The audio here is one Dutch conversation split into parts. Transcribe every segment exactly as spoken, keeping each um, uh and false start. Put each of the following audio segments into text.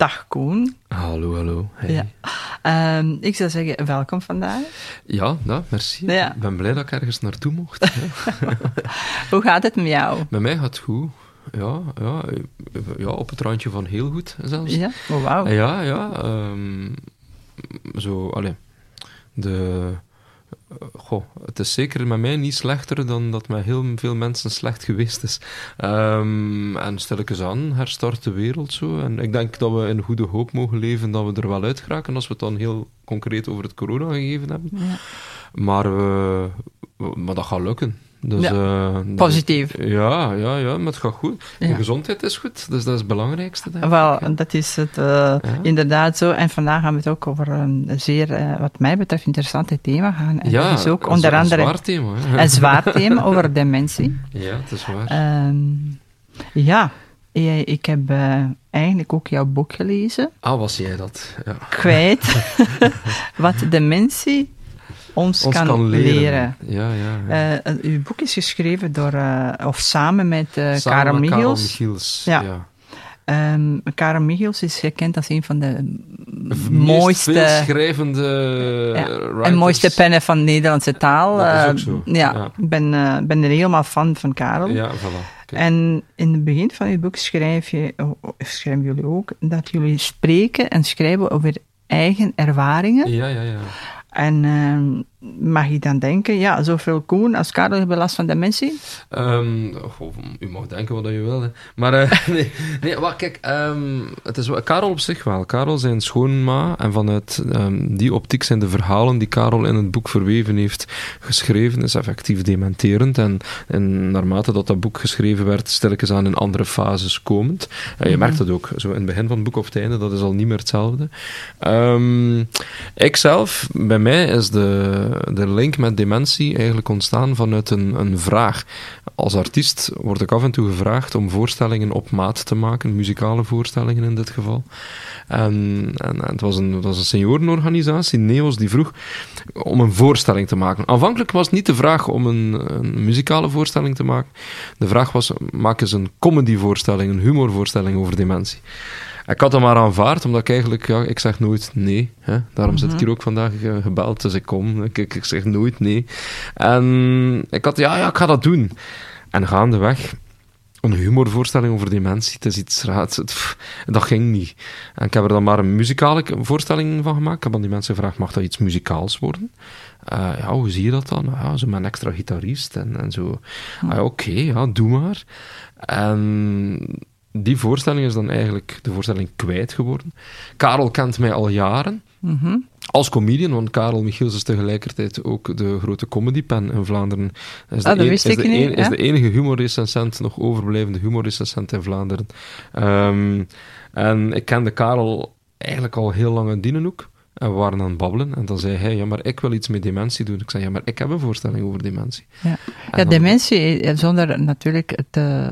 Dag Koen. Hallo, hallo. Hey. Ja. Um, ik zou zeggen, welkom vandaag. Ja, nou, merci. Ja. Ik ben blij dat ik ergens naartoe mocht. Hoe gaat het met jou? Met mij gaat het goed. Ja, ja, ja, op het randje van heel goed zelfs. Ja, oh, wauw. Ja, ja. Um, zo, allee. De... Goh, het is zeker met mij niet slechter dan dat met heel veel mensen slecht geweest is. Um, en stilletjes aan herstart de wereld zo. En ik denk dat we in goede hoop mogen leven dat we er wel uit geraken als we het dan heel concreet over het corona gegeven hebben. Ja. Maar, uh, maar dat gaat lukken. Dus, ja, uh, positief. Dat, ja, ja, ja, maar het gaat goed. De ja. gezondheid is goed, dus dat is het belangrijkste. Denk Wel, ik. dat is het uh, ja. inderdaad zo. En vandaag gaan we het ook over een zeer, uh, wat mij betreft, interessante thema gaan. En ja, dat is ook een, onder een andere zwaar thema. Hè? Een zwaar thema over dementie. Ja, het is waar. Um, ja, ik heb uh, eigenlijk ook jouw boek gelezen. Ah, was jij dat? Ja. Kwijt. Wat dementie ons, ons kan, kan leren. leren. Ja, ja, ja. Uh, uw boek is geschreven door, uh, of samen met uh, samen Karel met Michiels. Karel Michiels. Ja. ja. Um, Karel Michiels is gekend als een van de Meest mooiste... veelschrijvende ja, writers. en mooiste pennen van de Nederlandse taal. Dat is ook zo. Uh, ja, ja. ik ben, uh, ben er helemaal fan van Karel. Ja, voilà. Kijk. En in het begin van uw boek schrijf je, schrijven jullie ook dat jullie spreken en schrijven over eigen ervaringen. Ja, ja, ja. En uh, mag je dan denken, ja, zoveel Koen als Karel hebben last van dementie? Um, oh, u mag denken wat je wil, hè. Maar uh, nee, nee, wacht, kijk, um, het is wel, Karel op zich wel. Karel zijn schoonma, en vanuit um, die optiek zijn de verhalen die Karel in het boek verweven heeft geschreven, is effectief dementerend. En, en naarmate dat dat boek geschreven werd, stilletjes aan in andere fases komend. Uh, je mm-hmm. merkt dat ook, zo in het begin van het boek of het einde, dat is al niet meer hetzelfde. Um, ikzelf, bij mij is de de link met dementie eigenlijk ontstaan vanuit een, een vraag. Als artiest word ik af en toe gevraagd om voorstellingen op maat te maken, muzikale voorstellingen in dit geval. En, en, en het, was een, het was een seniorenorganisatie, Neos, die vroeg om een voorstelling te maken. Aanvankelijk was het niet de vraag om een, een muzikale voorstelling te maken. De vraag was, maak eens een comedyvoorstelling, een humorvoorstelling over dementie. Ik had dat maar aanvaard, omdat ik eigenlijk, ja, ik zeg nooit nee. Hè? Daarom mm-hmm. zit ik hier ook vandaag uh, gebeld, dus ik kom. Ik, ik, ik zeg nooit nee. En ik had, ja, ja, ik ga dat doen. En gaandeweg, een humorvoorstelling over dementie, het is iets raars. Dat ging niet. En ik heb er dan maar een muzikale voorstelling van gemaakt. Ik heb aan die mensen gevraagd, mag dat iets muzikaals worden? Uh, ja, hoe zie je dat dan? Ja, zo met een extra gitarist en, en zo. Mm. Ah, Oké, okay, ja, doe maar. En die voorstelling is dan eigenlijk de voorstelling kwijt geworden. Karel kent mij al jaren. Mm-hmm. Als comedian, want Karel Michiels is tegelijkertijd ook de grote comedypen in Vlaanderen. Is de, ah, dat een, wist is ik de, niet, een, is de enige humorrecensent, nog overblijvende humorrecensent in Vlaanderen. Um, en ik kende Karel eigenlijk al heel lang in Dienenhoek. En we waren aan het babbelen. En dan zei hij, ja, maar ik wil iets met dementie doen. Ik zei, ja, maar ik heb een voorstelling over dementie. Ja, ja dementie, zonder natuurlijk te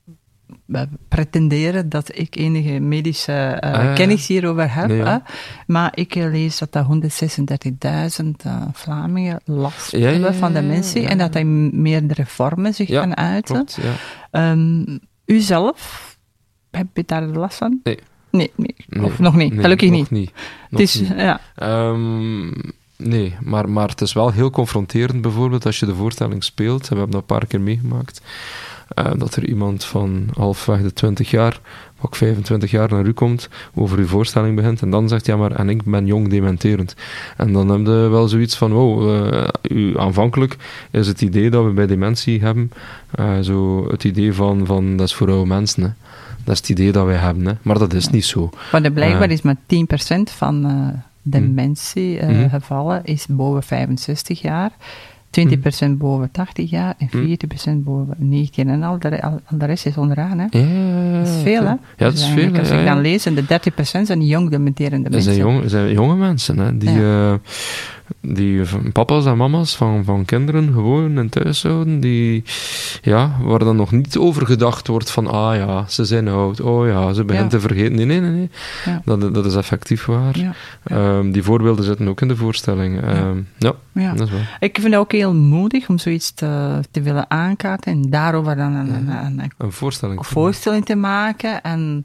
pretenderen dat ik enige medische uh, ah, ja, kennis hierover heb. Nee, ja. uh, maar ik lees dat er honderdzesendertigduizend uh, Vlamingen last ja, hebben ja, ja, van dementie. Ja, ja. En dat hij meerdere vormen zich ja, kan uiten. Klopt, ja. um, u zelf, heb je daar last van? Nee. Nee, nee. nee. Of nog niet? Nee, Gelukkig nog niet. niet. Nog het is, niet. Ja. Um, nee, maar, maar het is wel heel confronterend bijvoorbeeld als je de voorstelling speelt. We hebben dat een paar keer meegemaakt. Uh, dat er iemand van halfweg de twintig jaar, ook vijfentwintig jaar naar u komt, over uw voorstelling begint en dan zegt, ja maar, en ik ben jong dementerend. En dan heb je wel zoiets van, wow, uh, u, aanvankelijk is het idee dat we bij dementie hebben, uh, zo het idee van, van, dat is voor oude mensen, hè. Dat is het idee dat wij hebben, hè. Maar dat is niet zo. Maar de blijkbaar uh, is maar tien procent van uh, dementiegevallen uh, mm-hmm. is boven vijfenzestig jaar. twintig procent boven tachtig jaar en veertig procent boven negentien. En al de, al, al de rest is onderaan. Hè? Ja, ja, ja, dat is veel, hè? Ja, dat is veel. Als ja, ik dan ja. lees, en de dertig procent zijn jong dementerende mensen. Dat zijn, jong, zijn jonge mensen, hè? Die, ja. uh, die papa's en mama's van, van kinderen gewoon in thuishouden, die, ja, waar dan nog niet over gedacht wordt van, ah ja, ze zijn oud, oh ja, ze beginnen ja. te vergeten. Nee, nee, nee, nee. Ja. Dat, dat is effectief waar. Ja. Ja. Um, die voorbeelden zitten ook in de voorstelling. Um, ja. Ja, ja. dat is wel. Ik vind het ook heel moedig om zoiets te, te willen aankaarten en daarover dan een, een, een, een voorstelling, een voorstelling te maken. En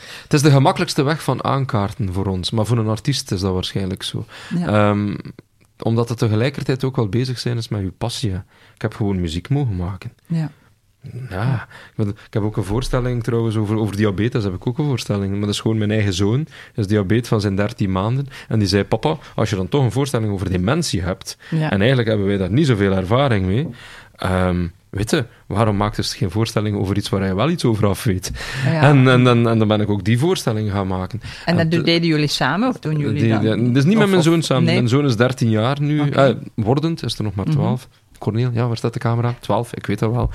Het is de gemakkelijkste weg van aankaarten voor ons, maar voor een artiest is dat waarschijnlijk zo. Ja. Um, omdat het tegelijkertijd ook wel bezig zijn is met je passie. Ik heb gewoon muziek mogen maken. Ja. Ja, ik heb ook een voorstelling trouwens over, over diabetes, heb ik ook een voorstelling. Maar dat is gewoon mijn eigen zoon, is diabetes van zijn dertien maanden. En die zei, papa, als je dan toch een voorstelling over dementie hebt, ja. en eigenlijk hebben wij daar niet zoveel ervaring mee, um, weet je, waarom maakt dus geen voorstelling over iets waar hij wel iets over af weet? Ja. En, en, en, en dan ben ik ook die voorstelling gaan maken. En dat en, deden jullie samen, of doen jullie die, dan? Dat is niet of, met mijn zoon of, samen. Nee? Mijn zoon is dertien jaar nu, okay. eh, wordend, is er nog maar twaalf. Mm-hmm. Corneel, ja, waar staat de camera? twaalf, ik weet dat wel.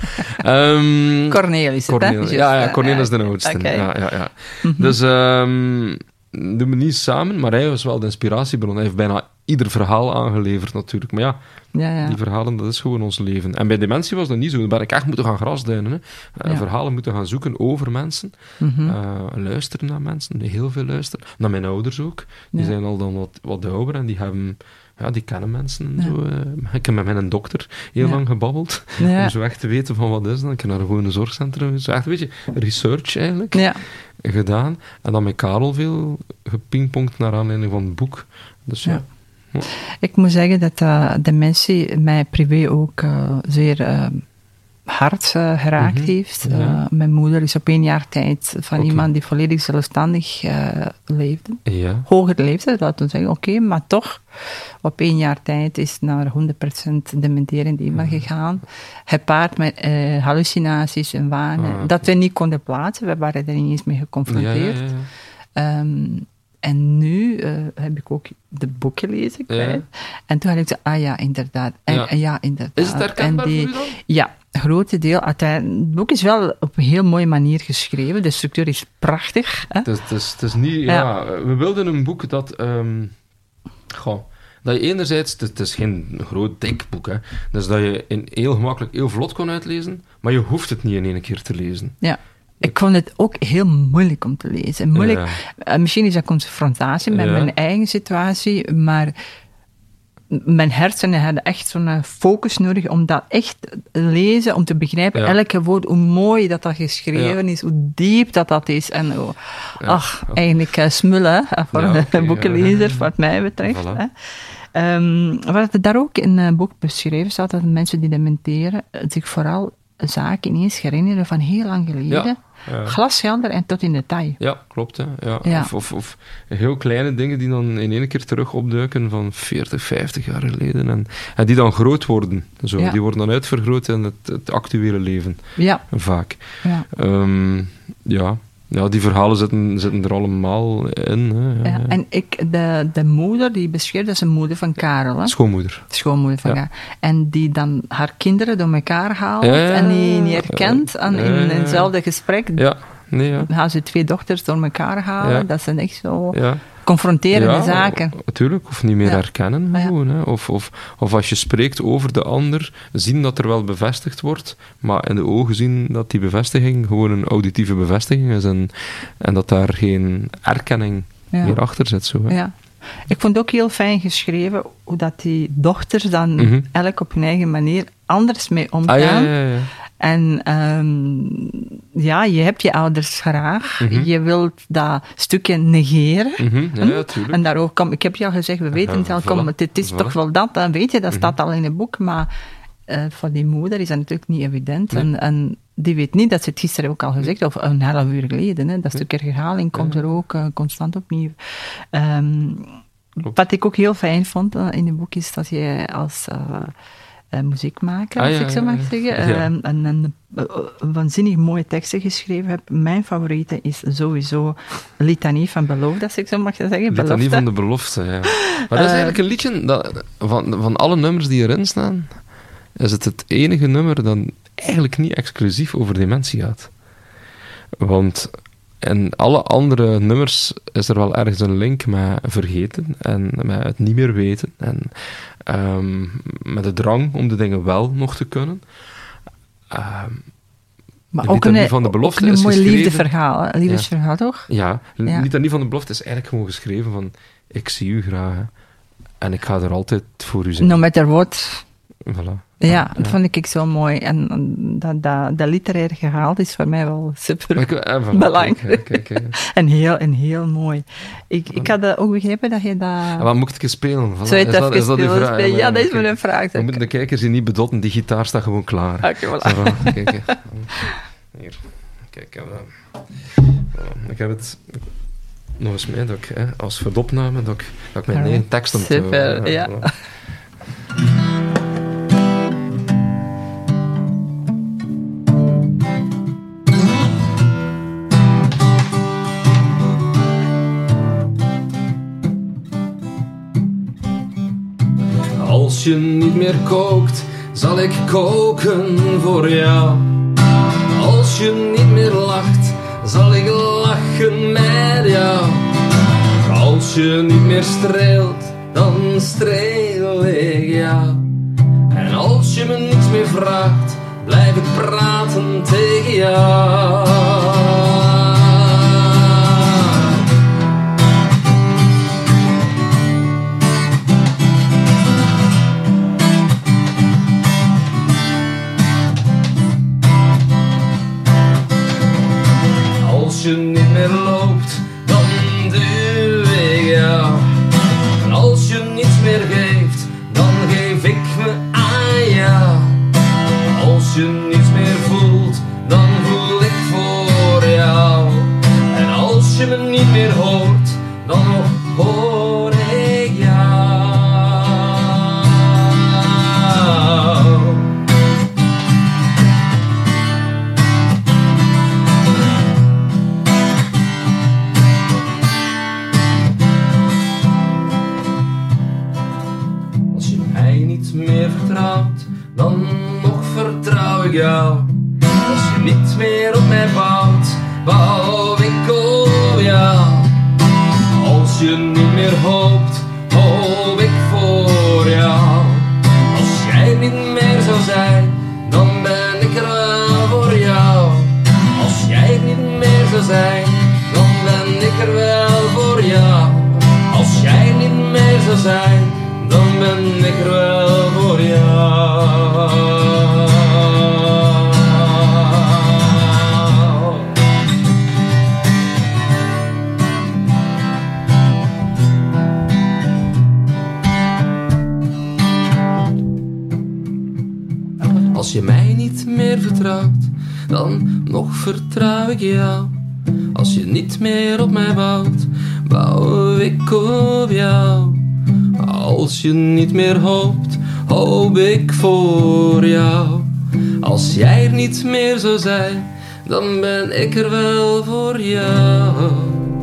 Um, Corneel is het, Corneel, hè? Ja, ja, Corneel is de oudste. Okay. Ja, ja, ja. Mm-hmm. Dus um, doen we niet samen, maar hij was wel de inspiratiebron. Hij heeft bijna ieder verhaal aangeleverd natuurlijk. Maar ja, ja, ja. die verhalen, dat is gewoon ons leven. En bij dementie was dat niet zo. Dan ben ik echt moeten gaan grasduinen. Hè. Uh, ja. Verhalen moeten gaan zoeken over mensen. Mm-hmm. Uh, luisteren naar mensen, heel veel luisteren. Naar mijn ouders ook. Die ja. zijn al dan wat, wat ouder en die hebben... Ja, die kennen mensen en ja. zo. Uh, ik heb met mijn dokter heel ja. lang gebabbeld. Ja. Om zo echt te weten van wat is dat. Ik heb naar een gewone zorgcentrum. Zo echt een beetje research eigenlijk ja. gedaan. En dan met Karel veel gepingpongd naar aanleiding van het boek. Dus ja. ja. ja. Ik moet zeggen dat uh, dementie mij privé ook uh, zeer... Uh, hard uh, geraakt mm-hmm. heeft. Uh, ja. Mijn moeder is op één jaar tijd van okay. iemand die volledig zelfstandig uh, leefde. Ja. Hoger leeftijd, laten we zeggen. Oké, okay, maar toch, op één jaar tijd is naar honderd procent dementerend iemand mm-hmm. gegaan. Gepaard met uh, hallucinaties en wanen. Ah, dat we niet konden plaatsen. We waren er niet eens mee geconfronteerd. Ja, ja, ja. Um, en nu uh, heb ik ook de boek gelezen. Ja. En toen had ik gezegd, ah ja, inderdaad. En, ja. ja, inderdaad. Is het herkenbaar en die, voor u dan? Ja, grote deel. Het boek is wel op een heel mooie manier geschreven. De structuur is prachtig. Hè? Het, is, het, is, het is niet... Ja, ja. We wilden een boek dat... Um, goh, dat je enerzijds... Het is geen groot, dik boek, hè. Dus dat je in heel gemakkelijk, heel vlot kon uitlezen. Maar je hoeft het niet in één keer te lezen. Ja. Ik vond het ook heel moeilijk om te lezen. Moeilijk, ja. uh, misschien is dat confrontatie met ja. mijn eigen situatie, maar mijn hersenen hadden echt zo'n focus nodig om dat echt te lezen, om te begrijpen, ja. elke woord, hoe mooi dat dat geschreven ja. is, hoe diep dat dat is. En oh, ja. ach, okay. eigenlijk uh, smullen hè, voor ja, okay, een boekenlezer, ja. wat mij betreft. Voilà. Hè. Um, wat er daar ook in het boek beschreven staat, dat mensen die dementeren zich vooral zaken ineens herinneren van heel lang geleden. Ja. Ja. Glashelder en tot in detail. Ja, klopt. Hè. Ja. Ja. Of, of, of heel kleine dingen die dan in één keer terug opduiken van veertig, vijftig jaar geleden. En, en die dan groot worden. Zo. Ja. Die worden dan uitvergroot in het, het actuele leven. Ja. Vaak. Ja. Um, ja. Ja, die verhalen zitten, zitten er allemaal in. Hè. Ja, en ik, de, de moeder die beschreef, dat is een moeder van Karel. Hè? Schoonmoeder. Schoonmoeder van ja. Karel. En die dan haar kinderen door elkaar haalt ja, ja, en die niet herkent aan, in, in hetzelfde gesprek. Ja, nee, ja. Dan gaan ze twee dochters door elkaar halen. Ja. Dat zijn echt zo ja. confronterende ja, zaken. Natuurlijk, of niet meer ja. herkennen gewoon. Ja. Hè. Of, of, of als je spreekt over de ander, zien dat er wel bevestigd wordt, maar in de ogen zien dat die bevestiging gewoon een auditieve bevestiging is en, en dat daar geen erkenning ja. meer achter zit. Zo, hè. Ja. Ik vond het ook heel fijn geschreven hoe dat die dochters dan mm-hmm. elk op hun eigen manier anders mee omgaan. Ah, ja, ja, ja. En um, ja, je hebt je ouders graag. Mm-hmm. Je wilt dat stukje negeren. Mm-hmm. Ja, ja, tuurlijk. En daarover, kom, ik heb je al gezegd, we weten ja, het al, kom, voilà. het is voilà. toch wel dat, dan weet je, dat staat mm-hmm. al in het boek, maar uh, voor die moeder is dat natuurlijk niet evident. Nee. En, en die weet niet, dat ze het gisteren ook al gezegd, of een half uur geleden, hè, dat nee. stukje herhaling komt ja. er ook uh, constant opnieuw. Um, wat ik ook heel fijn vond uh, in het boek, is dat je als... Uh, Uh, muziekmaker, ah, als ja, ik zo mag zeggen. Ja. Um, en een uh, waanzinnig mooie teksten geschreven heb. Mijn favoriete is sowieso Litanie van Belofte, als ik zo mag zeggen. Litanie belofte. van de Belofte, ja. Maar dat is uh, eigenlijk een liedje, dat, van, van alle nummers die erin staan, is het het enige nummer dat eigenlijk niet exclusief over dementie gaat. Want in alle andere nummers is er wel ergens een link met vergeten en met het niet meer weten en um, met de drang om de dingen wel nog te kunnen. Um, maar ook een, van de Belofte ook een mooi liefdeverhaal, hè? Liefdesverhaal, ja. toch? Ja, ja. Litanie van de Belofte is eigenlijk gewoon geschreven van ik zie u graag hè, en ik ga er altijd voor u zijn. No matter what. Voilà. Ja, dat ja. vond ik zo mooi. En dat, dat, dat literair gehaald is voor mij wel super ik, eh, voilà, belangrijk. Kijk, kijk, kijk. En, heel, en heel mooi. Ik, ik had ook begrepen dat je dat... En wat moet ik spelen? Voilà. Zo is, dat, is dat die vraag? Ja, ja, dat is mijn vraag. We moeten de kijkers hier niet bedotten, die gitaar staat gewoon klaar. Oké, okay, voilà. Zo, kijk, kijk. Hier. Kijk, uh, voilà. Ik heb het... Nog eens mee, dat ik, hè, als verdopname, dat ik, dat ik mijn eigen tekst aan het... Super, uh, ja. Voilà. Als je niet meer kookt, zal ik koken voor jou. Als je niet meer lacht, zal ik lachen met jou. Als je niet meer streelt, dan streel ik jou. En als je me niets meer vraagt, blijf ik praten tegen jou. Als je niet meer loopt, dan duw ik jou. En als je niets meer geeft, dan geef ik me aan jou. Als je niets meer voelt, dan voel ik voor jou. En als je me niet meer hoort, dan hoor ik jou. Meer vertrouwt, dan nog vertrouw ik jou. Als je niet meer op mij bouwt, bouw ik op jou. Als je niet meer hoopt, hoop ik voor jou. Als jij niet meer zou zijn, dan ben ik er wel voor jou. Als jij niet meer zou zijn, dan ben ik er wel voor jou. Als jij niet meer zou zijn, dan ben ik er wel voor jou. Als je mij niet meer vertrouwt, dan nog vertrouw ik jou. Als je niet meer op mij bouwt, bouw ik op jou. Als je niet meer hoopt, hoop ik voor jou. Als jij er niet meer zou zijn, dan ben ik er wel voor jou.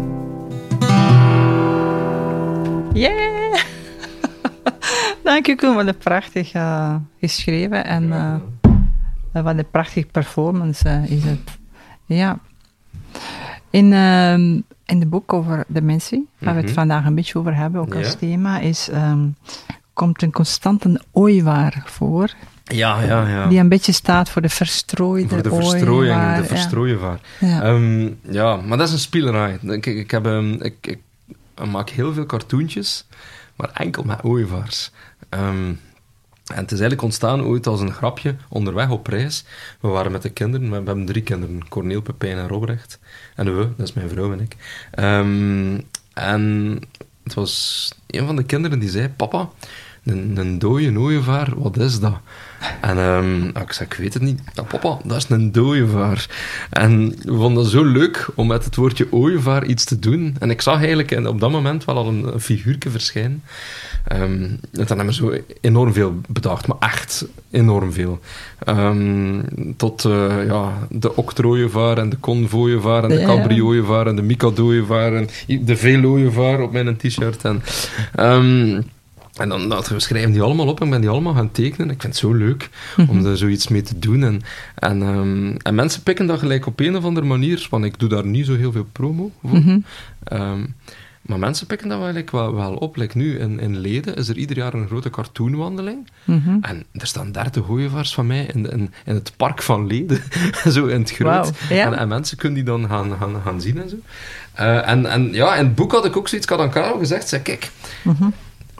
Yeah! Dank u, Koen, wat een prachtig uh, geschreven en uh, wat een prachtig performance uh, is het. Ja. In... Uh, In het boek over dementie, waar mm-hmm. we het vandaag een beetje over hebben, ook ja. als thema, is, um, komt een constante ooievaar voor. Ja, ja, ja. Die een beetje staat voor de verstrooide Voor de verstrooiing, de verstrooievaar. Ja. Ja. Um, ja, maar dat is een spielerij. Ik, ik, heb, um, ik, ik, ik maak heel veel cartoontjes, maar enkel met ooievaars. Um, En het is eigenlijk ontstaan ooit als een grapje onderweg op reis. We waren met de kinderen, we hebben drie kinderen, Corneel, Pepijn en Robrecht. En we, dat is mijn vrouw en ik. Um, en het was een van de kinderen die zei, papa, een, een dode ooievaar, wat is dat? En um, ik zei, ik weet het niet. Ja, papa, dat is een dooievaar. En we vonden dat zo leuk om met het woordje ooievaar iets te doen. En ik zag eigenlijk op dat moment wel al een, een figuurtje verschijnen. Um, en dan hebben we zo enorm veel bedacht, maar echt enorm veel. Um, tot uh, ja, de octrooievaar en de convooievaar en de cabriooievaar en de mikadooievaar en de veelooievaar op mijn t-shirt. En... Um, En dan, dan we schrijven die allemaal op en ik ben die allemaal gaan tekenen. Ik vind het zo leuk om er zoiets mee te doen. En, en, um, en mensen pikken dat gelijk op een of andere manier, want ik doe daar niet zo heel veel promo voor. Mm-hmm. Um, maar mensen pikken dat wel, like, wel, wel op. Like nu in, in Leden is er ieder jaar een grote cartoonwandeling. Mm-hmm. En er staan dertig ooievaars van mij in, in, in het park van Leden. Zo in het groot. Wow, yeah. en, en mensen kunnen die dan gaan, gaan, gaan zien en zo. Uh, en, en ja, in het boek had ik ook zoiets, ik had aan Karel gezegd, zei, kijk... Mm-hmm.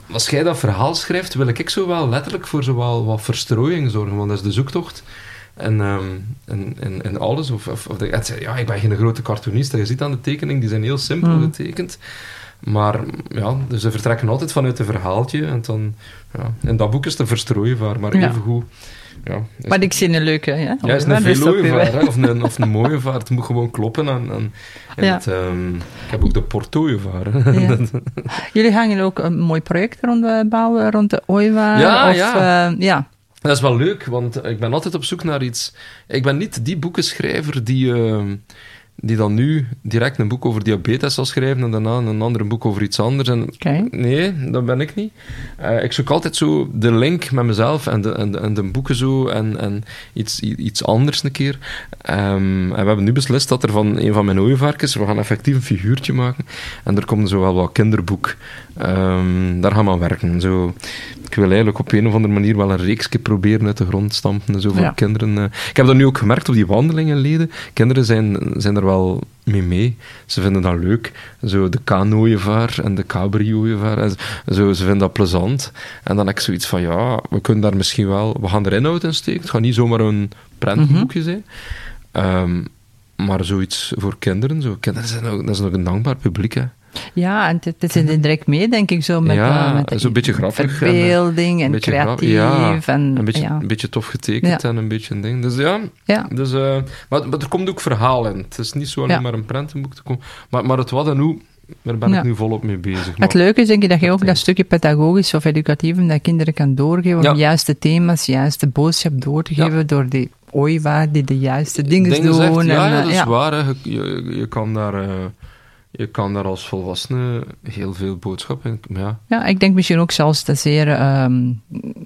als jij dat verhaal schrijft, wil ik zo wel letterlijk voor zo wel wat verstrooiing zorgen, want dat is de zoektocht. En, um, en, en, en alles. Of, of, of de, ja, ik ben geen grote cartoonist. Je ziet aan de tekening, die zijn heel simpel mm. getekend. Maar ja, dus ze vertrekken altijd vanuit een verhaaltje. En dan, ja, in dat boek is het een verstrooievaar, maar ja. even goed. Ja, maar ik zie een leuke, ja. Ja, is een velooievaar, of een, of een mooie vaar. Het moet gewoon kloppen. En, en, en ja. het, um, ik heb ook de portooievaar. Ja. Jullie gaan hier ook een mooi project rond bouwen, rond de ooievaar? Ja, of, ja. Uh, ja. Dat is wel leuk, want ik ben altijd op zoek naar iets... Ik ben niet die boekenschrijver die, uh, die dan nu direct een boek over diabetes zal schrijven en daarna een ander boek over iets anders. En okay. Nee, dat ben ik niet. Uh, ik zoek altijd zo de link met mezelf en de, en de, en de boeken zo en, en iets, iets anders een keer. Um, en we hebben nu beslist dat er van een van mijn ooievaarkens, we gaan effectief een figuurtje maken en er komt zo wel wat kinderboek. Um, daar gaan we aan werken. Zo... Ik wil eigenlijk op een of andere manier wel een reeksje proberen uit de grond stampen. Zo voor ja. kinderen. Ik heb dat nu ook gemerkt op die wandelingenleden. Kinderen zijn, zijn er wel mee mee. Ze vinden dat leuk. Zo de kano-ooievaar en de cabri-ooievaar. Zo, ze vinden dat plezant. En dan heb ik zoiets van, ja, we kunnen daar misschien wel... We gaan er inhoud in steken. Het gaat niet zomaar een prentenboekje zijn. Um, maar zoiets voor kinderen. Zo. Kinderen zijn ook, dat is nog een dankbaar publiek, hè. Ja, en het zit direct mee, denk ik, zo met, ja, uh, met een beetje grappig. verbeelding en, en creatief. Ja, en, een, beetje, ja. een beetje tof getekend ja. en een beetje een ding. Dus ja, ja. Dus, uh, maar, maar er komt ook verhaal in. Het is niet zo alleen ja. maar een prentenboek te komen. Maar, maar het wat en hoe, daar ben ja. ik nu volop mee bezig. Het leuke is, denk ik, dat je ook dat stukje pedagogisch of educatief dat kinderen kan doorgeven, ja. om de juiste thema's, de juiste boodschap door te geven, ja. door die ooievaar die de juiste dingen, dingen doen. Zegt, ja, en, ja, dat is ja. waar. Hè. Je, je, je kan daar... Uh, Je kan daar als volwassene heel veel boodschap in... Ja, ja ik denk misschien ook zelfs de zeer... Um,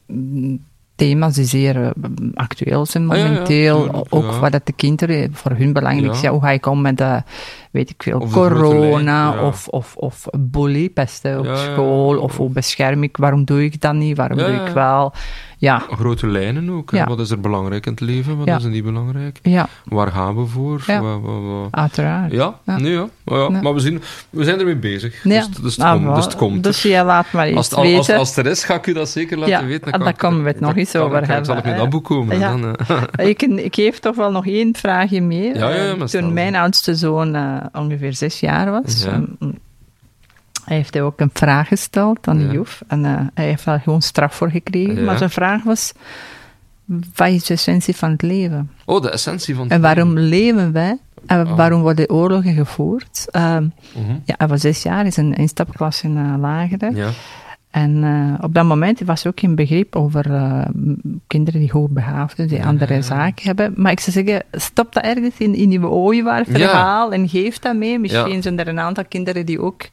thema's die zeer uh, actueel zijn momenteel. Ah, ja, ja, ook ja. wat dat de kinderen voor hun belangrijk is. Ja. Ja, hoe ga ik om met de, weet ik veel, of corona ja. of, of, of bully, pesten op ja, school. Ja. Of hoe bescherm ik, waarom doe ik dat niet, waarom ja, doe ik wel... Ja. Grote lijnen ook. Ja. Wat is er belangrijk in het leven? Wat ja. is er niet belangrijk? Ja. Waar gaan we voor? Ja. Wat, wat, wat... Uiteraard. Ja, ja. Nee, ja. Oh, ja. Nee. Maar we, zien, we zijn ermee bezig. Ja. Dus, dus, het ah, komt, dus het komt. Dus je laat maar iets als, als, weten. Als, als het er is, ga ik u dat zeker laten ja. weten. Dan, dan komen we het nog eens over hebben. Zal ik met dat boek komen? Ja. Dan, uh. ik, ik geef toch wel nog één vraagje meer. Ja, ja, ja, Toen mijn oudste zoon uh, ongeveer zes jaar was... Ja. Um, Hij heeft ook een vraag gesteld aan de ja. juf. En uh, hij heeft daar gewoon straf voor gekregen. Ja. Maar zijn vraag was... Wat is de essentie van het leven? Oh, de essentie van het en waarom leven, leven wij? En oh. waarom worden oorlogen gevoerd? Um, uh-huh. Ja, hij was zes jaar, is een instapklas in uh, lagere. Ja. En uh, op dat moment was er ook geen begrip over uh, kinderen die hoogbegaafden, die ja, andere ja. zaken hebben. Maar ik zou zeggen, stop dat ergens in, in je ooievaarverhaal ja. en geef dat mee. Misschien ja. zijn er een aantal kinderen die ook...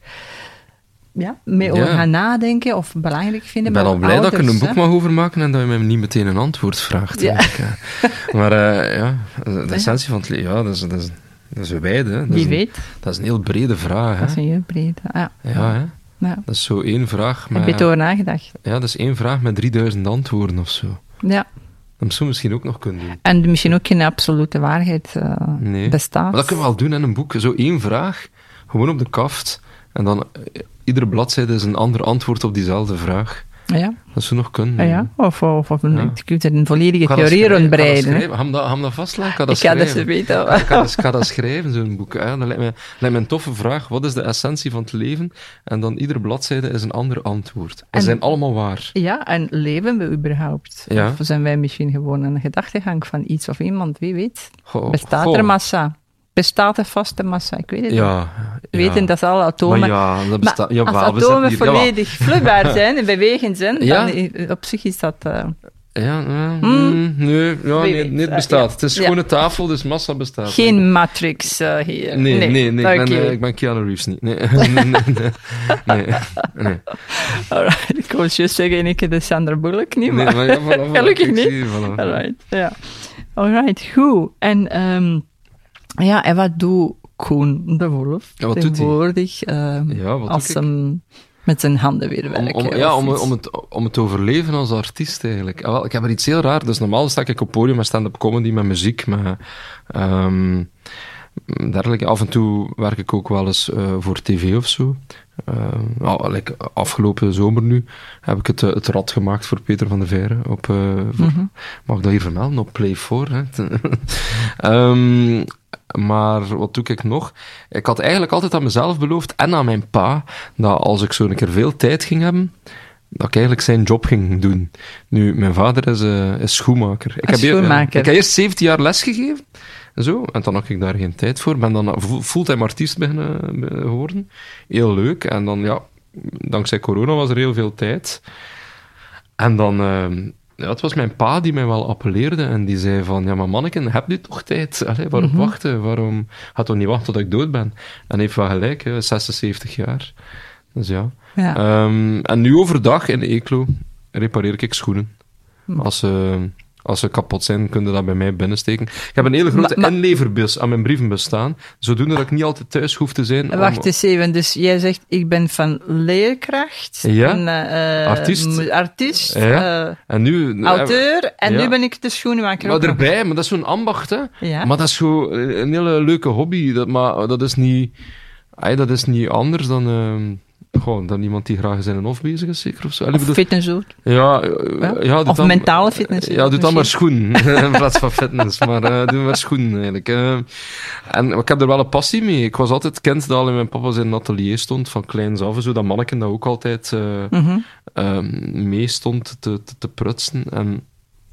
Ja, mee over ja. gaan nadenken of belangrijk vinden. Ik ben al blij ouders, dat ik er een boek hè? mag over maken en dat je mij niet meteen een antwoord vraagt. Ja. Ik, maar uh, ja, de essentie van het leven, ja, dat is, dat is, dat is wijd. Hè. Dat Wie is een, weet. Dat is een heel brede vraag. Hè. Dat is een heel brede, ja. Ja, hè. Ja. Dat is zo één vraag met... Heb je het over nagedacht? Ja, dat is één vraag met drieduizend antwoorden of zo. Ja. Dat zou misschien ook nog kunnen doen. En misschien ook geen absolute waarheid uh, nee. bestaat. Maar dat kunnen we wel doen in een boek. Zo één vraag, gewoon op de kaft, en dan... Iedere bladzijde is een ander antwoord op diezelfde vraag. Ja. Dat zou nog kunnen. Ja, ja. Of, of, of een, ja. je kunt er een volledige theorie rondbreiden. Ga hem dat, ga dat vastleggen? Ga dat ik ga dat ze weten. Ik ga, dat, ga dat schrijven, zo'n boek. Hè. Dat lijkt me, lijkt me een toffe vraag. Wat is de essentie van het leven? En dan iedere bladzijde is een ander antwoord. Ze en, zijn allemaal waar. Ja, en leven we überhaupt? Ja. Of zijn wij misschien gewoon een gedachtegang van iets of iemand? Wie weet. Goh, Bestaat goh. er massa? Bestaat er vaste massa? Ik weet het ja, niet. Weten ja. dat alle atomen... Maar ja, dat bestaat... Maar jawel, als atomen hier, volledig vloeibaar zijn en bewegend zijn, ja. dan op zich is dat... Uh... Ja, uh, mm, nee, ja, nee, nee, het bestaat. Uh, ja. Het is gewoon ja. een tafel, dus massa bestaat. Geen niet. Matrix uh, hier. Nee, nee, nee, nee okay. ik, ben, uh, ik ben Keanu Reeves niet. Nee, nee, nee, nee, nee, nee. Alright, ik wil juist zeggen, ik heb de Sandra Bullock niet, maar, nee, maar ja, voilà, voilà, gelukkig niet. Zie, voilà. Alright, ja. Alright, goed. En, um, ja, en wat doet Koen de Wolf ja, wat tegenwoordig um, ja, als hem met zijn handen weer werken? Om, om, ja, om, om, het, om het overleven als artiest eigenlijk. Wel, ik heb er iets heel raar. Dus normaal sta ik op podium met stand-up comedy, met muziek, met, um, dergelijke. Af en toe werk ik ook wel eens uh, voor tv of zo. Uh, like afgelopen zomer nu heb ik het, uh, het rad gemaakt voor Peter van der Veire. Op, uh, voor, mm-hmm. Mag ik dat hier vermelden? Op Play four. Hè? um, maar wat doe ik nog? Ik had eigenlijk altijd aan mezelf beloofd en aan mijn pa dat als ik zo een keer veel tijd ging hebben, dat ik eigenlijk zijn job ging doen. Nu, mijn vader is, uh, is schoenmaker. Ik heb, schoenmaker. Uh, ik heb eerst zeventien jaar les gegeven. En zo, en dan had ik daar geen tijd voor. Ben dan fulltime artiest beginnen geworden. Heel leuk. En dan, ja, dankzij corona was er heel veel tijd. En dan, uh, ja, het was mijn pa die mij wel appelleerde. En die zei van, ja, maar manneken, heb nu toch tijd? Allee, waarom mm-hmm. wachten? Waarom gaat toch niet wachten tot ik dood ben? En hij heeft wel gelijk, hè, zesenzeventig jaar. Dus ja. ja. Um, en nu overdag in Eeklo repareer ik schoenen. Mm. Als ze... Uh, Als ze kapot zijn, kun je dat bij mij binnensteken. Ik heb een hele grote ma- ma- inleverbus aan mijn brievenbus staan, zodoende dat ik niet altijd thuis hoef te zijn. Wacht om... eens even, dus jij zegt, ik ben van leerkracht, ja. en, uh, artiest, artiest ja. uh, en nu, auteur, en ja. nu ben ik de schoenmaker. Maar erbij, maar dat is zo'n ambacht, hè. Ja. Maar dat is zo een hele leuke hobby, dat, maar dat is niet, ay, dat is niet anders dan... Uh, Gewoon, dan iemand die graag in zijn hof bezig is, zeker? Of, zo. Of fitness ook. Ja, ja, ja of dan, mentale fitness. Ja, doe dan maar schoen, in plaats van fitness. Maar uh, doe maar schoen, eigenlijk. Uh, en ik heb er wel een passie mee. Ik was altijd kind dat al in mijn papa zijn atelier stond, van kleins af, zo dat manneken dat ook altijd uh, mm-hmm. uh, mee stond te, te, te prutsen. En,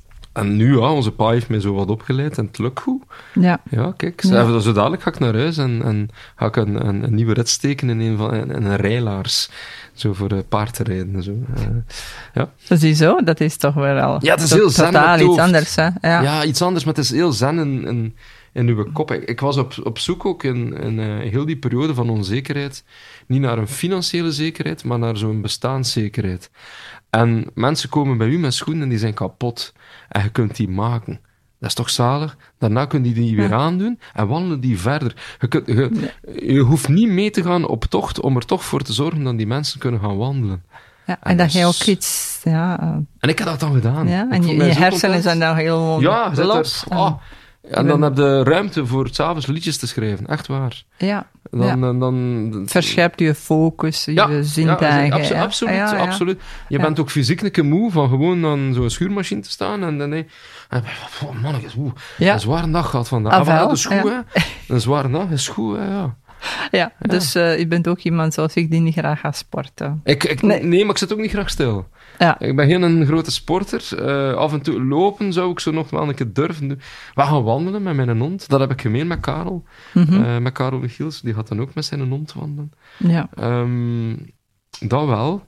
en nu, ja, onze pa heeft mij zo wat opgeleid en het lukt goed. Ja. Ja, kijk, ja. Zo dadelijk ga ik naar huis en, en ga ik een, een, een nieuwe rit steken in een van in, in een rijlaars. Zo voor uh, paard te rijden en zo. Uh, ja. Dat is zo, dat is toch wel al... Ja, het is heel zen. Totaal iets anders, hè? Ja. ja, iets anders, maar het is heel zen in, in, in uw kop. Ik, ik was op, op zoek ook in, in uh, heel die periode van onzekerheid, niet naar een financiële zekerheid, maar naar zo'n bestaanszekerheid. En mensen komen bij u met schoenen en die zijn kapot. En je kunt die maken. Dat is toch zalig? Daarna kun je die weer ja. aandoen en wandelen die verder. Je, kunt, je, ja. je hoeft niet mee te gaan op tocht om er toch voor te zorgen dat die mensen kunnen gaan wandelen. Ja, en, en dat dus... jij ook iets... Ja, uh... En ik heb dat dan gedaan. Ja, en je, je hersenen zijn dan heel ja, los. Er, oh, en ben... dan heb je ruimte voor 's avonds liedjes te schrijven. Echt waar. Ja. Dan, ja. dan, dan, verscherpt je focus, je ja, zintuigen. Ja, abso- absoluut, ja, ja. absoluut. Je ja. bent ook fysiek een keer moe van gewoon aan zo'n schuurmachine te staan en dan... En, oh, mannetjes, oeh, ja. een zware dag gehad vandaag. Ah, wel, de schoen, ja. hè. Een zware dag is goed, hè, ja. Ja, ja, dus uh, je bent ook iemand zoals ik die niet graag gaat sporten. Ik, ik, nee. nee, maar ik zit ook niet graag stil. Ja. Ik ben geen grote sporter. Uh, af en toe lopen zou ik zo nog wel een keer durven doen. We gaan wandelen met mijn hond. Dat heb ik gemeen met Karel. Mm-hmm. Uh, met Karel Michiels. Die gaat dan ook met zijn hond wandelen. Ja. Um, dat wel.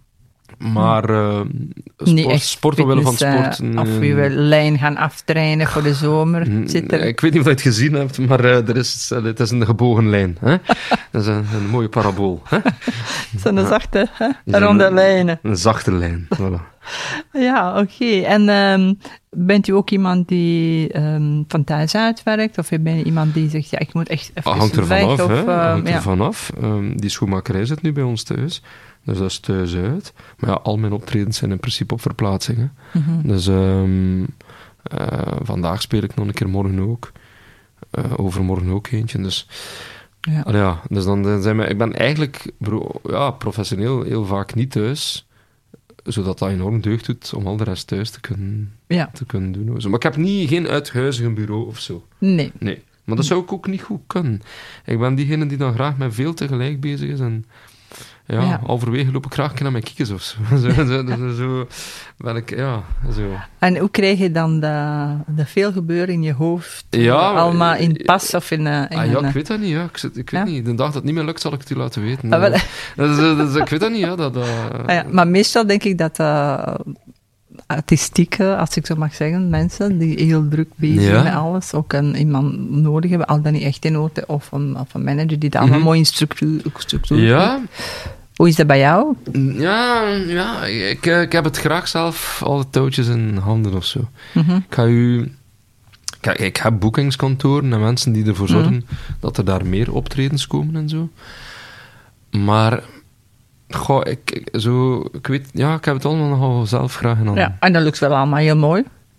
Maar uh, sport, niet echt sport omwille van sport... Uh, of je wil lijn gaan aftrainen voor de zomer. Zit er... Ik weet niet of je het gezien hebt, maar uh, er is, uh, het is een gebogen lijn. Hè? Dat is een, een mooie parabool. Hè? Zo'n ja. zachte, hè? ronde een, lijnen. Een zachte lijn, voilà. Ja, oké. Okay. En um, bent u ook iemand die um, van thuis uitwerkt? Of ben je iemand die zegt, ja, ik moet echt even hangt er weg? Vanaf, of, hè? um, hangt er ja. vanaf. Um, die schoenmakerij zit nu bij ons thuis. Dus dat is thuis uit. Maar ja, al mijn optredens zijn in principe op verplaatsingen. Mm-hmm. Dus um, uh, vandaag speel ik nog een keer, morgen ook. Uh, overmorgen ook eentje. Dus, ja. Uh, ja, dus dan, dan zijn we... Ik ben eigenlijk bro, ja, professioneel heel vaak niet thuis. Zodat dat enorm deugd doet om al de rest thuis te kunnen, ja. te kunnen doen. Maar ik heb niet, geen uithuizig bureau of zo. Nee. Nee. Maar dat zou ik ook niet goed kunnen. Ik ben diegene die dan graag met veel tegelijk bezig is en... Ja, ja, halverwege loop ik graag naar mijn kiekjes of zo. zo, zo, zo, zo ben ik, ja, zo. En hoe krijg je dan de, de veel gebeuren in je hoofd? Ja, allemaal in pas of in, in ah, ja, een... ik weet dat niet, ja. Ik, zit, ik weet ja? niet. De dag dat het niet meer lukt, zal ik het u laten weten. Ah, wel... dus, dus, ik weet dat niet, ja. Dat, uh... ah, ja. Maar meestal denk ik dat... Uh, artistieke, als ik zo mag zeggen, mensen die heel druk bezig zijn ja. met alles, ook een, iemand nodig hebben, al dan niet echt in orde, of een, of een manager die dat allemaal mm-hmm. mooi in structuur, structuur ja. Hoe is dat bij jou? Ja, ja ik, ik heb het graag zelf, alle touwtjes in handen of zo. Mm-hmm. Ik ga u... Kijk, ik heb boekingskantoren en mensen die ervoor zorgen mm-hmm. dat er daar meer optredens komen en zo. Maar... Goh, ik, ik, zo, ik weet, ja, ik heb het allemaal nogal zelf graag in handen. Ja, en dat lukt wel allemaal heel mooi.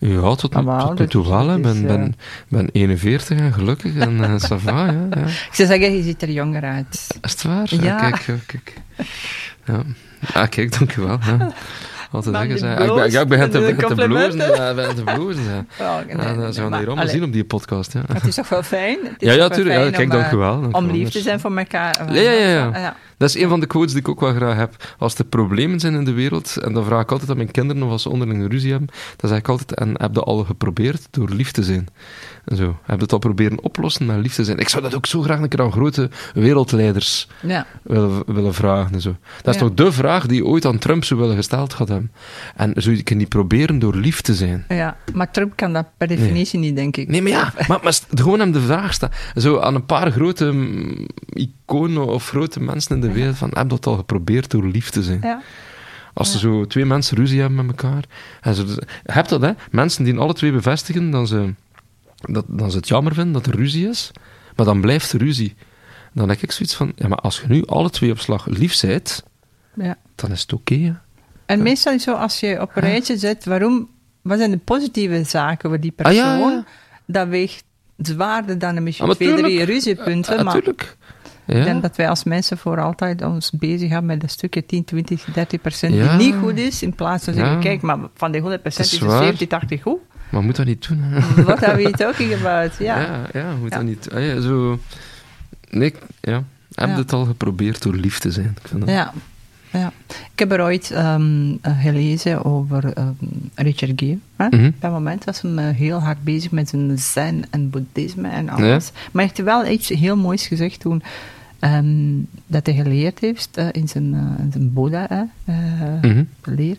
Ja, tot, ah, well, tot nu toe wel. Ik ben, uh... ben, ben eenenveertig en gelukkig en uh, ça va, ja, ja. Ik zou zeggen, je ziet er jonger uit. Is het waar? Ja. Ja, kijk, ja, kijk. Ja. Ah, kijk, dankjewel. Ja. Wat te zeggen, zei. Ik, ben, ja, ik begin te, te blozen. Ja, ben te blozen, ja. Oh, nee, ja, dat zouden we hier allemaal zien op die podcast, ja. Het is toch wel fijn? Het is ja, ja, tuurlijk. Ja, kijk, om, dankjewel. Dank om lief te zijn voor elkaar. Ja, ja, ja. ja. ja. Dat is een van de quotes die ik ook wel graag heb. Als er problemen zijn in de wereld, en dan vraag ik altijd aan mijn kinderen of als ze onderling een ruzie hebben, dan zeg ik altijd, en heb je al geprobeerd door lief te zijn? En zo. Heb je het al proberen oplossen met lief te zijn? Ik zou dat ook zo graag een keer aan grote wereldleiders ja. willen, willen vragen. En zo. Dat is ja. toch de vraag die ooit aan Trump zou willen gesteld had hebben. En zou je niet proberen door lief te zijn? Ja, maar Trump kan dat per definitie nee. niet, denk ik. Nee, maar ja, maar, maar gewoon hem de vraag stellen. Zo aan een paar grote um, iconen of grote mensen in de wereld van, heb je dat al geprobeerd door lief te zijn? Ja. Als ja. er zo twee mensen ruzie hebben met elkaar. En zo, heb dat, hè? Mensen die alle twee bevestigen dat ze, dat, dat ze het jammer vinden dat er ruzie is, maar dan blijft er ruzie. Dan heb ik zoiets van, ja, maar als je nu alle twee op slag lief bent, ja. dan is het oké, okay, En ja. meestal is zo, als je op een rijtje zet, waarom, wat zijn de positieve zaken waar die persoon, ah, ja, ja. dat weegt zwaarder dan een misschien ah, twee, drie ruziepunten. Ah, maar natuurlijk. Ja. Ik denk dat wij als mensen voor altijd ons bezig gaan met een stukje tien, twintig, dertig procent ja. die niet goed is, in plaats van zeggen, ja. kijk, maar van die honderd procent is, is er zeventig, tachtig goed. Maar moet dat niet doen, hè? What are we talking about? Ja, ja, ja moet ja. dat niet... Ah, ja, zo... Nee, ja. Heb je ja. het al geprobeerd door lief te zijn? Ik vind dat... Ja. Ja. Ik heb er ooit um, gelezen over um, Richard Gere. Hè? Mm-hmm. Op dat moment was hij heel hard bezig met zijn zen en boeddhisme en alles. Ja. Maar hij heeft wel iets heel moois gezegd toen um, dat hij geleerd heeft uh, in zijn, uh, in zijn Boeddha uh, mm-hmm. leer.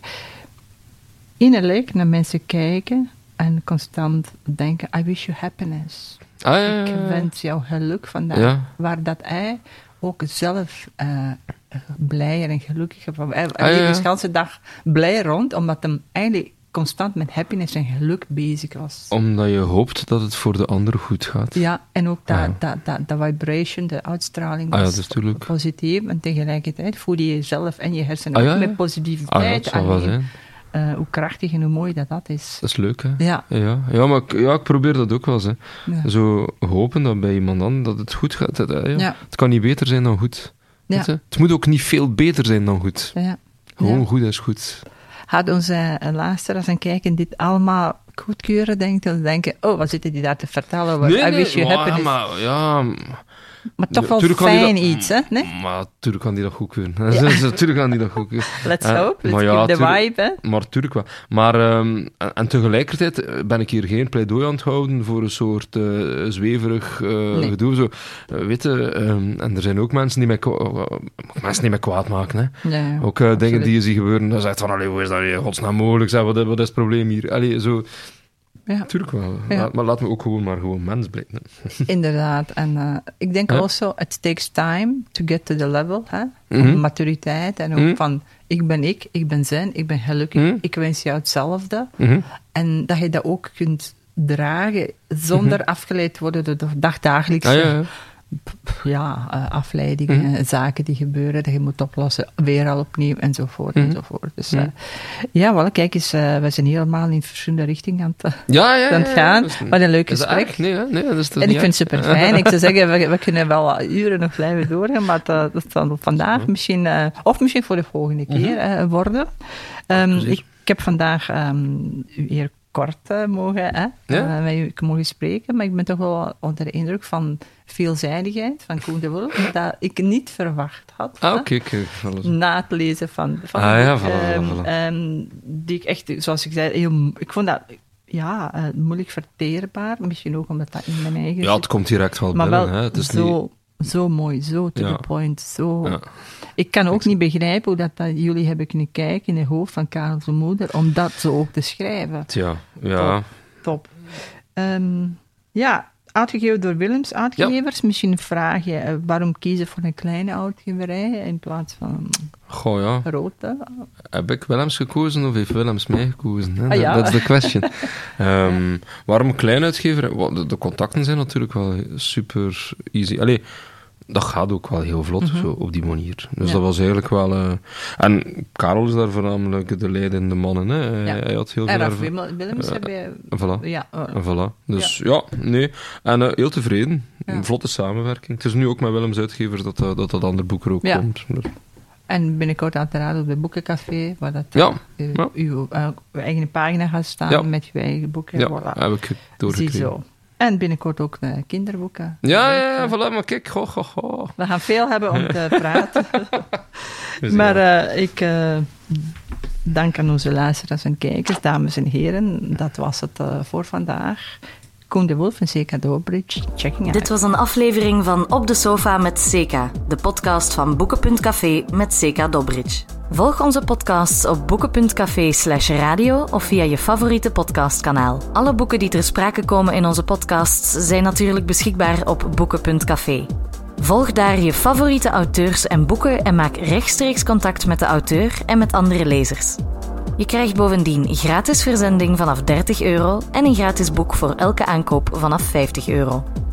Innerlijk naar mensen kijken en constant denken, I wish you happiness. Ah, ja, ja, ja. Ik wens jou geluk vandaag. Ja. Waar dat hij ook zelf uh, blijer en gelukkiger van. Hij ah, ja. liep de hele dag blij rond, omdat hij eigenlijk constant met happiness en geluk bezig was. Omdat je hoopt dat het voor de ander goed gaat. Ja, en ook dat, ah, ja. dat, dat, dat vibration, de uitstraling was ah, ja, dat positief. En tegelijkertijd voel je jezelf en je hersenen ah, ja, ook ja. met positiviteit. Ah, ja, dat zal wel zijn. Uh, hoe krachtig en hoe mooi dat dat is. Dat is leuk, hè? Ja. Ja, ja maar ik, ja, ik probeer dat ook wel eens. Hè. Ja. Zo hopen dat bij iemand anders dat het goed gaat. Dat, ja. Ja. Het kan niet beter zijn dan goed. Ja. Het moet ook niet veel beter zijn dan goed. Ja. Gewoon ja. goed is goed. Gaat onze uh, luisteraars en kijken dit allemaal goedkeuren, denk ik, denken, oh, wat zitten die daar te vertellen? Over? Nee, nee, I wish you maar, happiness. Maar, ja... Maar toch wel fijn dat, iets, hè? Nee? Maar natuurlijk kan die dat goedkeuren. Ja. Natuurlijk kan die dat goedkeuren. Let's uh, hope, let's ja, keep the vibe, hè? Maar natuurlijk wel. Maar, um, en, en tegelijkertijd ben ik hier geen pleidooi aan het houden voor een soort uh, zweverig uh, nee. gedoe. Zo. Uh, weet je, um, en er zijn ook mensen die mij, uh, mensen die mij kwaad maken, hè? Ja, ja, ook uh, dingen die je ziet gebeuren, dan zegt van, allee, hoe is dat in godsnaam mogelijk? Zeg, wat, wat is het probleem hier? Allee, zo... Ja. Natuurlijk wel. Ja. La, maar laten we ook gewoon maar gewoon mens blijven. Inderdaad. En uh, ik denk ja. also, it takes time to get to the level. Hè? Mm-hmm. Maturiteit. En ook mm-hmm. van, ik ben ik, ik ben zen, ik ben gelukkig, mm-hmm. ik wens jou hetzelfde. Mm-hmm. En dat je dat ook kunt dragen, zonder mm-hmm. afgeleid te worden door de dagdagelijkse... Ah, ja, ja. ja, uh, afleidingen, mm-hmm. zaken die gebeuren, dat je moet oplossen, weer al opnieuw, enzovoort, mm-hmm. enzovoort. Dus uh, mm-hmm. ja, wel, kijk eens, uh, we zijn helemaal in verschillende richtingen aan het, ja, ja, aan het gaan. Ja, ja, ja. Wat een leuk gesprek. Echt? Nee, nee, dat is en ik vind het super fijn. Ik zou zeggen, we, we kunnen wel uren nog blijven doorgaan, maar dat, dat zal vandaag ja. misschien, uh, of misschien voor de volgende keer uh, worden. Um, ik, ik heb vandaag um, u eer kort uh, mogen, hè, ja? uh, met u mogen spreken, maar ik ben toch wel onder de indruk van veelzijdigheid van Koen de Wolf, dat ik niet verwacht had. Ah, oké, okay, okay. Na het lezen van, van ah, ja, boek, voilà, um, voilà. Um, die ik echt, zoals ik zei, heel, ik vond dat ja, uh, moeilijk verteerbaar, misschien ook omdat dat in mijn eigen ja, het komt direct wel maar binnen. Wel hè. Het is zo, niet... zo mooi, zo to ja. the point, zo... Ja. Ik kan ook niet begrijpen hoe dat, dat jullie hebben kunnen kijken in het hoofd van Karel zijn moeder, om dat zo ook te schrijven. Tja, ja. Top. top. Um, ja, uitgegeven door Willems Uitgevers. Ja. Misschien een vraagje, waarom kiezen voor een kleine uitgeverij in plaats van Goh, ja. een grote? Heb ik Willems gekozen of heeft Willems mij gekozen? Hè? Ah, ja. Dat is de question. um, waarom een kleine uitgeverij? Well, de, de contacten zijn natuurlijk wel super easy. Allee, dat gaat ook wel heel vlot, mm-hmm. zo, op die manier. Dus ja. dat was eigenlijk wel... Uh... En Karel is daar voornamelijk de leidende mannen. Hè. Ja. Hij had heel en veel... Raf Willems uh, heb je... Voilà. Ja. Uh, en voilà. Dus ja, ja nee. En uh, heel tevreden. Ja. Een vlotte samenwerking. Het is nu ook met Willems uitgevers dat uh, dat, dat andere boek er ook ja. komt. Dus. En binnenkort uiteraard op de boekencafé, waar dat ja. uh, ja. uw uh, eigen pagina gaat staan ja. met uw eigen boeken. Ja, voilà. heb ik doorgekregen. Ziezo. En binnenkort ook de kinderboeken. Ja, ja, ja, voilà, maar kijk, ho, ho, ho. We gaan veel hebben om te praten. maar uh, ik uh, dank aan onze luisteraars en kijkers, dames en heren. Dat was het uh, voor vandaag. Koen de Wolf en Seka Dobridge, checking out. Dit was een aflevering van Op de Sofa met Seka, de podcast van Boeken punt café met Seka Dobridge. Volg onze podcasts op boeken punt café slash radio of via je favoriete podcastkanaal. Alle boeken die ter sprake komen in onze podcasts zijn natuurlijk beschikbaar op boeken punt café. Volg daar je favoriete auteurs en boeken en maak rechtstreeks contact met de auteur en met andere lezers. Je krijgt bovendien gratis verzending vanaf dertig euro en een gratis boek voor elke aankoop vanaf vijftig euro.